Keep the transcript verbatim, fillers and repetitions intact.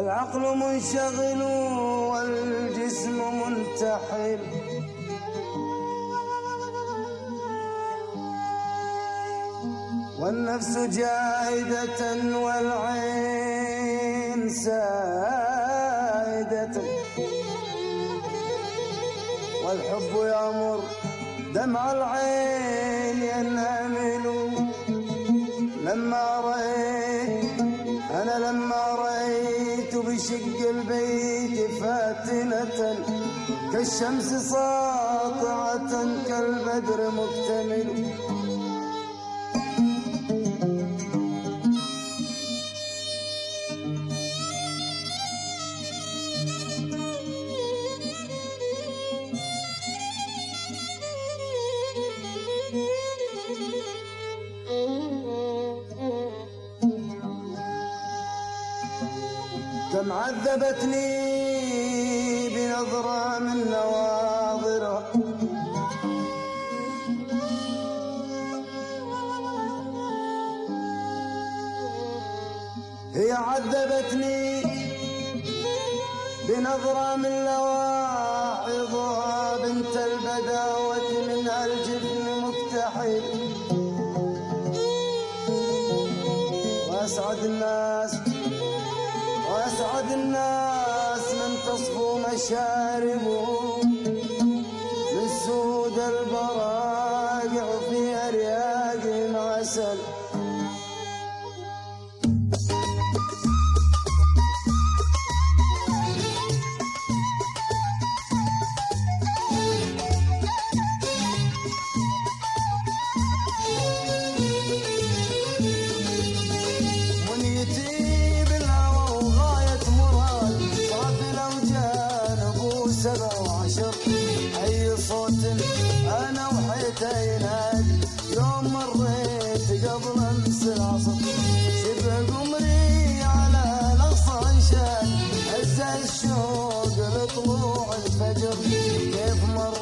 والعقل منشغل والجسم منتحل، والنفس جاهدة والعين سائدة، والحب يأمر دمع العين ينهمل. لما رأيت أنا لما رأيت بشق البيت فاتنة كالشمس ساطعة كالبدر مكتمل. كم عذبتني بنظرة من نواظرها، هي عذبتني بنظرة من لواحظها، بنت البداوة منها الجفن مكتحل. وأسعد الناس وأسعد الناس من تصفو مشاربه من سود البراقع في أرياقهم عسل. أي صوت أنا وحيتين هادي يوم مريت قبل أمس العصر، شبه قمري على الأقصى انشال، هز الشوق لطلوع الفجر كيف مر